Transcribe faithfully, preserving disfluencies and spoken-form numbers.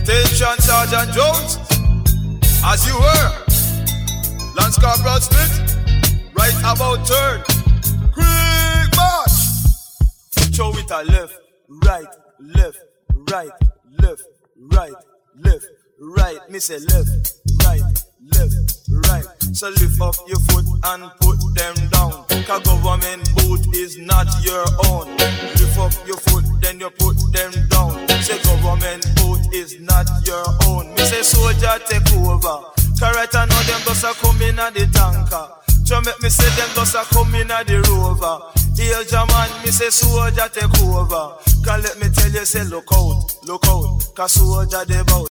Attention, Sergeant Jones. As you were, Lance Corporal Smith, right about turn. Quick march. Show it a left, right, left, right, left, right, left, right. Me say left, right, left, right. So lift up your foot and put them down. Cause government boot is not your own. Lift up your foot, then you put them down. Say government boot is not your own. Me say soldier take over. Cause right I know them just a come in at the tanker. So make me say them just a come in at the rover. Hail Jaman, me say soldier take over. Cause let me tell you say look out, look out. Cause soldier they bout.